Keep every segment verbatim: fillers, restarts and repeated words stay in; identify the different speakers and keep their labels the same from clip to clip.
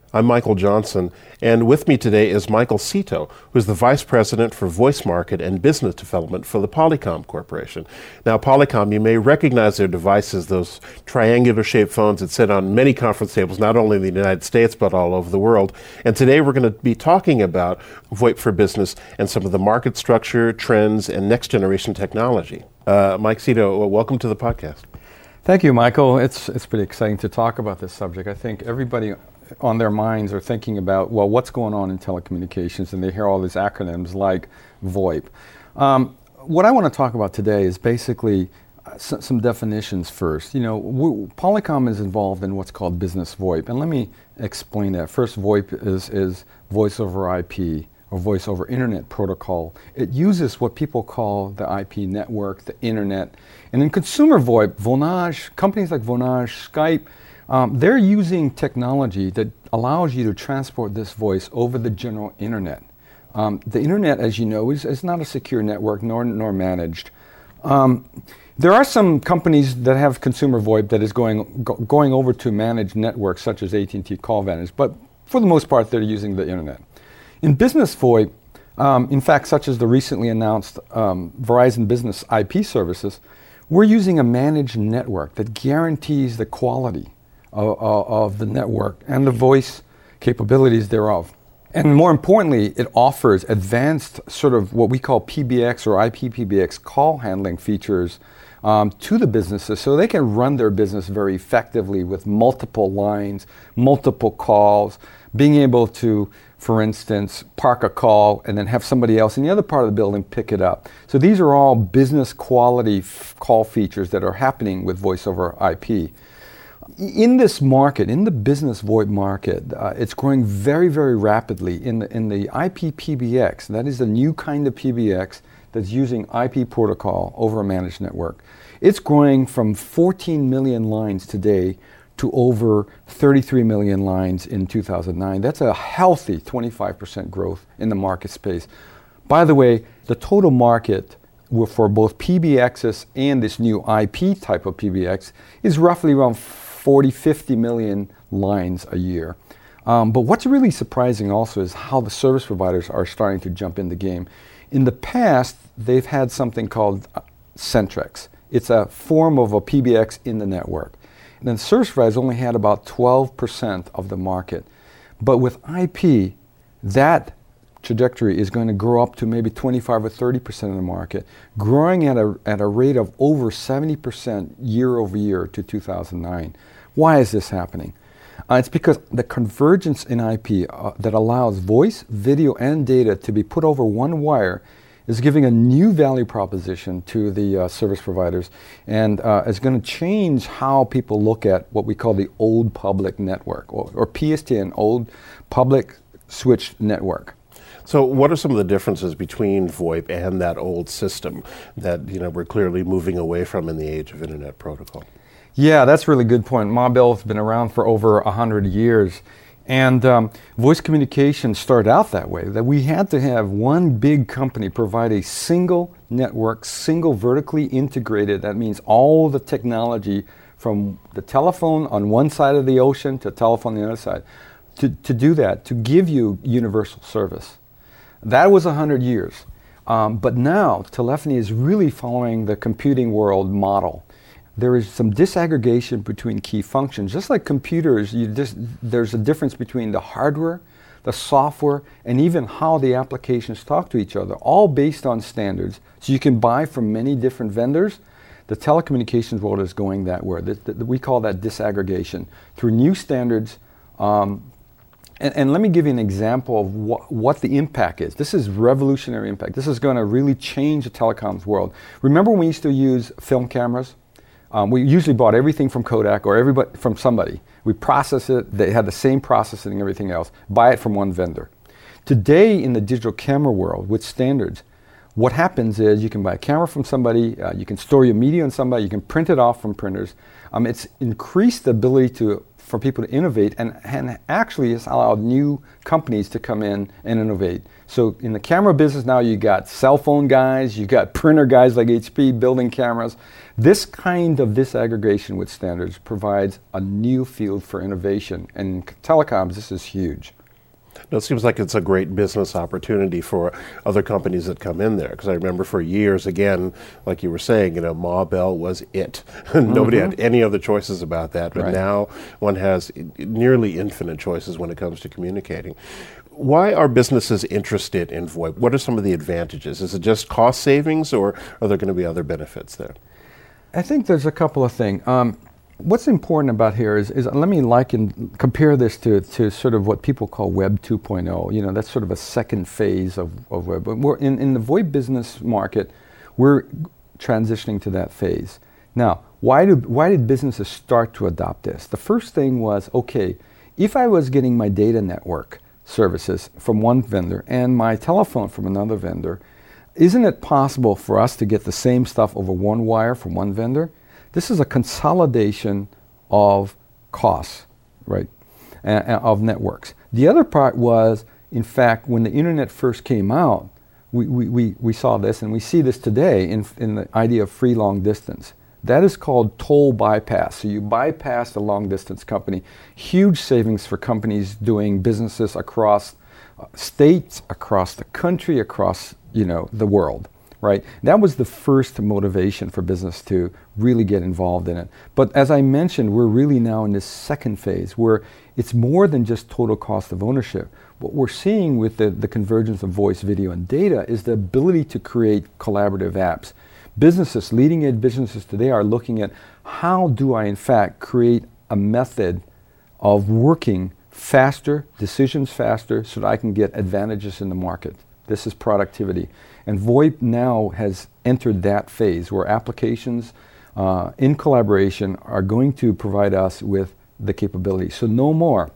Speaker 1: I'm Michael Johnson, and with me today is Michael Cito, who's the Vice President for Voice Market and Business Development for the Polycom Corporation. Now, Polycom, you may recognize their devices, those triangular-shaped phones that sit on many conference tables, not only in the United States, but all over the world. And today we're going to be talking about VoIP for Business and some of the market structure, trends, and next-generation technology. Uh, Mike Cito, welcome to the podcast.
Speaker 2: Thank you, Michael. It's it's pretty exciting to talk about this subject. I think everybody on their minds are thinking about, well, what's going on in telecommunications, and they hear all these acronyms like VoIP. Um, what I want to talk about today is basically s- some definitions first. You know, w- Polycom is involved in what's called business VoIP, and let me explain that. First, VoIP is, is voice over I P, or voice over internet protocol. It uses what people call the I P network, the internet. And in consumer VoIP, Vonage, companies like Vonage, Skype, Um, they're using technology that allows you to transport this voice over the general internet. Um, the internet, as you know, is, is not a secure network nor nor managed. Um, there are some companies that have consumer VoIP that is going go, going over to managed networks such as A T and T CallVantage, but for the most part, they're using the internet. In business VoIP, um, in fact, such as the recently announced um, Verizon Business I P services, we're using a managed network that guarantees the quality Of, of the network and the voice capabilities thereof. And more importantly, it offers advanced sort of what we call P B X or I P P B X call handling features um, to the businesses so they can run their business very effectively with multiple lines, multiple calls, being able to, for instance, park a call and then have somebody else in the other part of the building pick it up. So these are all business quality f- call features that are happening with voice over I P. In this market, in the business VoIP market, uh, it's growing very, very rapidly. In the, in the I P P B X, that is a new kind of P B X that's using I P protocol over a managed network. It's growing from fourteen million lines today to over thirty-three million lines in two thousand nine. That's a healthy twenty-five percent growth in the market space. By the way, the total market for both P B Xs and this new I P type of P B X is roughly around forty, fifty million lines a year. Um, but what's really surprising also is how the service providers are starting to jump in the game. In the past, they've had something called Centrex. It's a form of a P B X in the network. And then service providers only had about twelve percent of the market. But with I P, that trajectory is going to grow up to maybe twenty-five or thirty percent of the market, growing at a at a rate of over seventy percent year over year to two thousand nine. Why is this happening? Uh, it's because the convergence in I P uh, that allows voice, video, and data to be put over one wire is giving a new value proposition to the uh, service providers, and uh, is going to change how people look at what we call the old public network, or, or P S T N, old public switched network.
Speaker 1: So what are some of the differences between VoIP and that old system that, you know, we're clearly moving away from in the age of Internet protocol?
Speaker 2: Yeah, that's a really good point. Ma Bell has been around for over one hundred years. And um, voice communication started out that way, that we had to have one big company provide a single network, single vertically integrated, that means all the technology from the telephone on one side of the ocean to telephone on the other side, to, to do that, to give you universal service. That was one hundred years. Um, but now, telephony is really following the computing world model. There is some disaggregation between key functions. Just like computers, you just, there's a difference between the hardware, the software, and even how the applications talk to each other, all based on standards. So you can buy from many different vendors. The telecommunications world is going that way. The, the, we call that disaggregation. Through new standards, um, And, and let me give you an example of wh- what the impact is. This is revolutionary impact. This is going to really change the telecoms world. Remember when we used to use film cameras? Um, we usually bought everything from Kodak or everybody from somebody. We process it. They had the same processing and everything else. Buy it from one vendor. Today in the digital camera world with standards, what happens is you can buy a camera from somebody, uh, you can store your media on somebody, you can print it off from printers. Um, it's increased the ability to for people to innovate, and, and actually it's allowed new companies to come in and innovate. So in the camera business now, you got cell phone guys, you got printer guys like H P building cameras. This kind of disaggregation with standards provides a new field for innovation, and in telecoms, this is huge.
Speaker 1: No, it seems like it's a great business opportunity for other companies that come in there. Because I remember for years, again, like you were saying, you know, Ma Bell was it. Nobody mm-hmm. had any other choices about that. But
Speaker 2: right.
Speaker 1: now one has nearly infinite choices when it comes to communicating. Why are businesses interested in VoIP? What are some of the advantages? Is it just cost savings, or are there going to be other benefits there?
Speaker 2: I think there's a couple of things. Um, What's important about here is, is let me liken, compare this to, to sort of what people call Web two point oh. You know, that's sort of a second phase of, of web. But we're in, in the VoIP business market, we're transitioning to that phase. Now, why do why did businesses start to adopt this? The first thing was, okay, if I was getting my data network services from one vendor and my telephone from another vendor, isn't it possible for us to get the same stuff over one wire from one vendor? This is a consolidation of costs, right, uh, of networks. The other part was, in fact, when the internet first came out, we, we, we, we saw this, and we see this today in, in the idea of free long distance. That is called toll bypass. So you bypass the long distance company. Huge savings for companies doing businesses across uh, states, across the country, across, you know, the world. Right? That was the first motivation for business to really get involved in it. But as I mentioned, we're really now in this second phase where it's more than just total cost of ownership. What we're seeing with the, the convergence of voice, video, and data is the ability to create collaborative apps. Businesses, leading edge businesses today, are looking at how do I in fact create a method of working faster, decisions faster, so that I can get advantages in the market. This is productivity. And VoIP now has entered that phase where applications uh, in collaboration are going to provide us with the capability. So no more.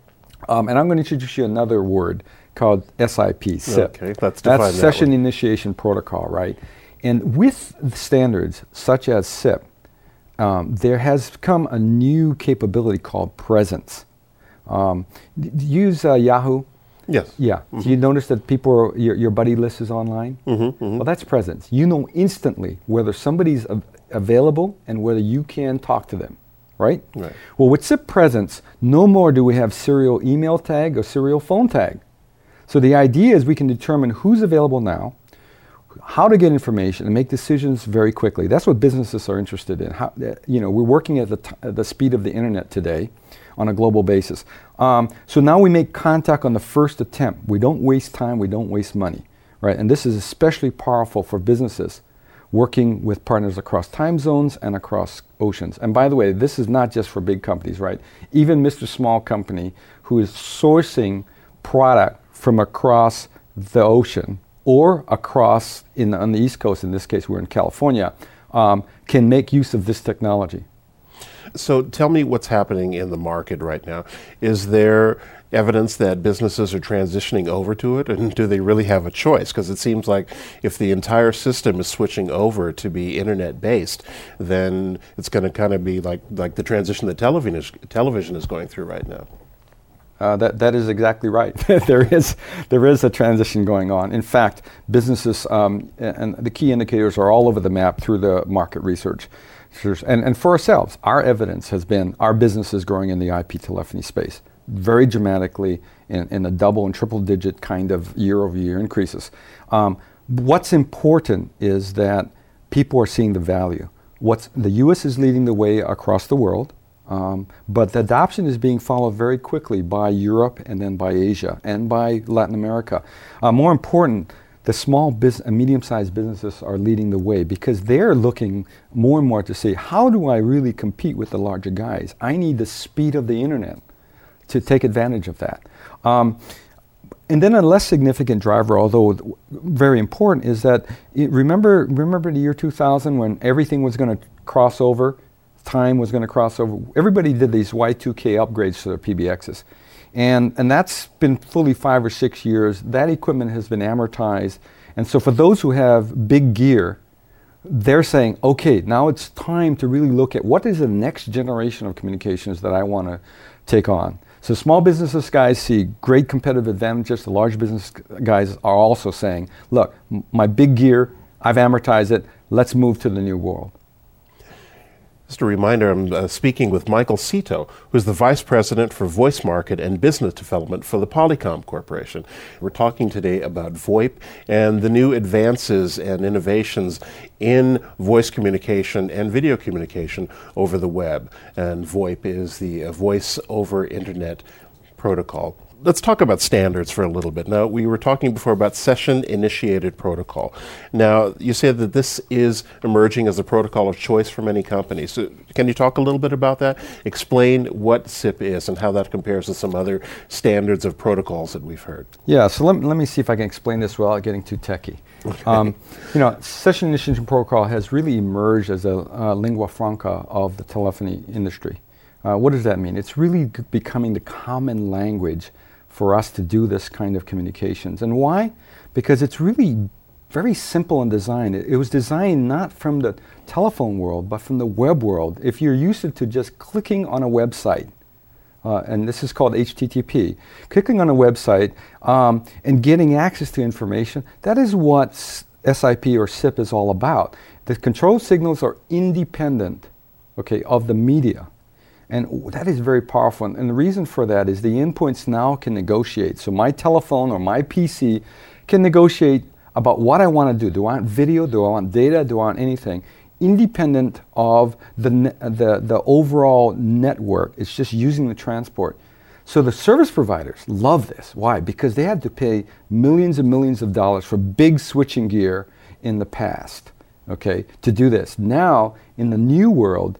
Speaker 2: Um, and I'm going to introduce you another word called S I P, S I P.
Speaker 1: Okay, let's define
Speaker 2: That's
Speaker 1: that
Speaker 2: Session
Speaker 1: one.
Speaker 2: Initiation Protocol, right? And with standards such as S I P, um, there has come a new capability called presence. Um, d- use uh, Yahoo.
Speaker 1: Yes.
Speaker 2: Yeah. Mm-hmm. So you notice that people, are, your, your buddy list is online?
Speaker 1: Mm-hmm, mm-hmm.
Speaker 2: Well, that's presence. You know instantly whether somebody's av- available and whether you can talk to them, right?
Speaker 1: Right.
Speaker 2: Well, with S I P presence, no more do we have serial email tag or serial phone tag. So the idea is we can determine who's available now, how to get information, and make decisions very quickly. That's what businesses are interested in. How, uh, you know, we're working at the, t- at the speed of the internet today on a global basis. Um, so now we make contact on the first attempt. We don't waste time, we don't waste money, right? And this is especially powerful for businesses working with partners across time zones and across oceans. And by the way, this is not just for big companies, right? Even Mister Small Company, who is sourcing product from across the ocean or across in on the East Coast, in this case we're in California, um, can make use of this technology.
Speaker 1: So tell me what's happening in the market right now. Is there evidence that businesses are transitioning over to it, and do they really have a choice? Because it seems like if the entire system is switching over to be internet-based, then it's going to kind of be like, like the transition that television is, television is going through right now.
Speaker 2: Uh, that that is exactly right. there is there is a transition going on. In fact, businesses um, and the key indicators are all over the map through the market research. And, and for ourselves, our evidence has been our business is growing in the I P telephony space very dramatically in, in a double and triple digit kind of year over year increases. Um, what's important is that people are seeing the value. What's the U S is leading the way across the world. Um, but the adoption is being followed very quickly by Europe and then by Asia and by Latin America. Uh, more important, the small business and medium-sized businesses are leading the way because they're looking more and more to say, how do I really compete with the larger guys? I need the speed of the internet to take advantage of that. Um, and then a less significant driver, although very important, is that it, remember remember the year two thousand when everything was going to cross over? Time was going to cross over. Everybody did these Y two K upgrades to their P B Xs. And, and that's been fully five or six years. That equipment has been amortized. And so for those who have big gear, they're saying, okay, now it's time to really look at what is the next generation of communications that I want to take on. So small businesses guys see great competitive advantages. The large business guys are also saying, look, m- my big gear, I've amortized it, let's move to the new world.
Speaker 1: Just a reminder, I'm uh, speaking with Michael Cito, who's the Vice President for Voice Market and Business Development for the Polycom Corporation. We're talking today about VoIP and the new advances and innovations in voice communication and video communication over the web. And VoIP is the uh, Voice over Internet Protocol. Let's talk about standards for a little bit. Now, we were talking before about session-initiated protocol. Now, you said that this is emerging as a protocol of choice for many companies. So can you talk a little bit about that? Explain what S I P is and how that compares to some other standards of protocols that we've heard.
Speaker 2: Yeah, so let, let me see if I can explain this without getting too techie. Okay. Um, you know, session-initiated protocol has really emerged as a uh, lingua franca of the telephony industry. Uh, what does that mean? It's really g- becoming the common language for us to do this kind of communications. And why? Because it's really very simple in design. It, it was designed not from the telephone world, but from the web world. If you're used to just clicking on a website, uh, and this is called H T T P, clicking on a website um, and getting access to information, that is what S I P or S I P is all about. The control signals are independent, okay, of the media. And that is very powerful. And the reason for that is the endpoints now can negotiate. So my telephone or my P C can negotiate about what I want to do. Do I want video? Do I want data? Do I want anything? Independent of the, ne- the, the overall network. It's just using the transport. So the service providers love this. Why? Because they had to pay millions and millions of dollars for big switching gear in the past, okay, to do this. Now, in the new world,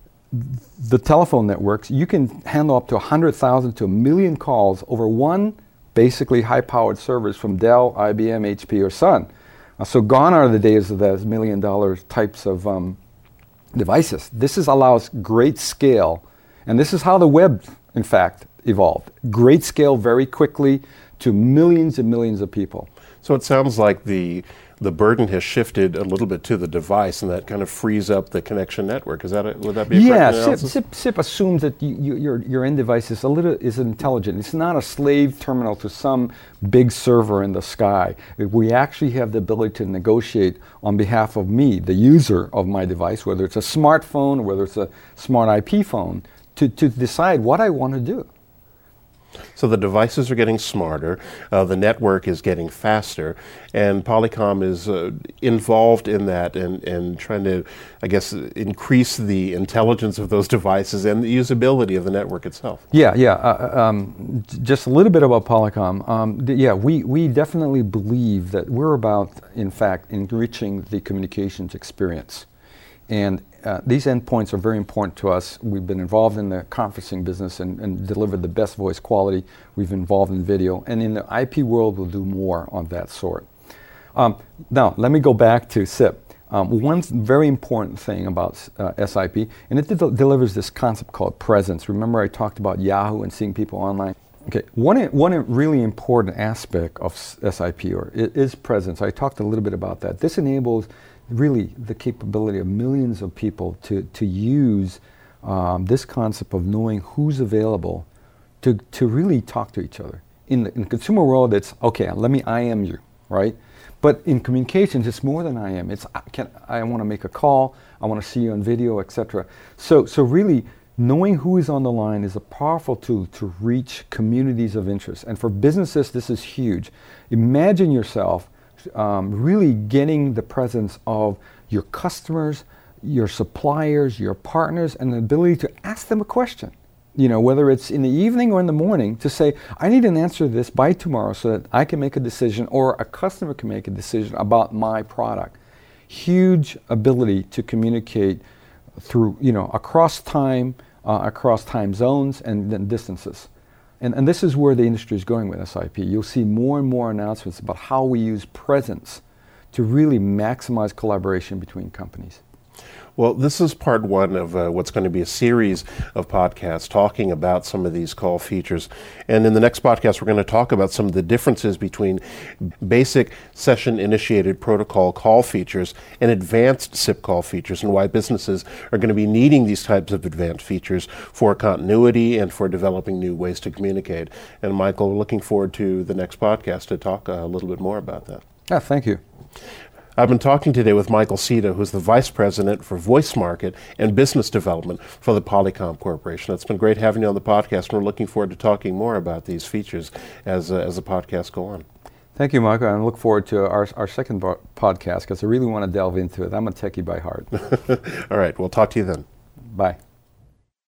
Speaker 2: the telephone networks, you can handle up to one hundred thousand to a million calls over one basically high-powered service from Dell, I B M, H P, or Sun. Uh, so gone are the days of those million-dollar types of um, devices. This is, allows great scale, and this is how the web, in fact, evolved. Great scale very quickly to millions and millions of people.
Speaker 1: So it sounds like the the burden has shifted a little bit to the device, and that kind of frees up the connection network. Is that a, would that be a
Speaker 2: yeah,
Speaker 1: correct analysis?
Speaker 2: S I P, S I P assumes that you, you, your your end device is a little is intelligent. It's not a slave terminal to some big server in the sky. We actually have the ability to negotiate on behalf of me, the user of my device, whether it's a smartphone or whether it's a smart I P phone, to, to decide what I want to do.
Speaker 1: So the devices are getting smarter, uh, the network is getting faster, and Polycom is uh, involved in that and, and trying to, I guess, increase the intelligence of those devices and the usability of the network itself.
Speaker 2: Yeah, yeah. Uh, um, j- just a little bit about Polycom. Um, th- yeah, we, we definitely believe that we're about, in fact, enriching the communications experience. And uh, these endpoints are very important to us. We've been involved in the conferencing business and, and delivered the best voice quality. We've been involved in video. And in the I P world, we'll do more on that sort. Um, now, let me go back to S I P. Um, one very important thing about uh, S I P, and it de- delivers this concept called presence. Remember I talked about Yahoo and seeing people online? Okay, one, one really important aspect of S I P or is presence. I talked a little bit about that. This enables really the capability of millions of people to, to use um, this concept of knowing who's available to, to really talk to each other. In the, in the consumer world, it's, okay, let me I M you, right? But in communications, it's more than I am. It's, I, can, I want to make a call, I want to see you on video, et cetera. So, so really, knowing who is on the line is a powerful tool to reach communities of interest. And for businesses, this is huge. Imagine yourself Um, really getting the presence of your customers, your suppliers, your partners, and the ability to ask them a question. You know, whether it's in the evening or in the morning, to say, I need an answer to this by tomorrow so that I can make a decision or a customer can make a decision about my product. Huge ability to communicate through, you know, across time, uh, across time zones and then distances. And, and this is where the industry is going with S I P. You'll see more and more announcements about how we use presence to really maximize collaboration between companies.
Speaker 1: Well, this is part one of uh, what's going to be a series of podcasts talking about some of these call features. And in the next podcast, we're going to talk about some of the differences between basic session-initiated protocol call features and advanced S I P call features, and why businesses are going to be needing these types of advanced features for continuity and for developing new ways to communicate. And Michael, we're looking forward to the next podcast to talk a little bit more about that.
Speaker 2: Yeah, thank you.
Speaker 1: I've been talking today with Michael Cito, who's the Vice President for Voice Market and Business Development for the Polycom Corporation. It's been great having you on the podcast, and we're looking forward to talking more about these features as, uh, as the podcasts go on.
Speaker 2: Thank you, Michael, and I look forward to our, our second bo- podcast because I really want to delve into it. I'm a techie by heart.
Speaker 1: All right, we'll talk to you then.
Speaker 2: Bye.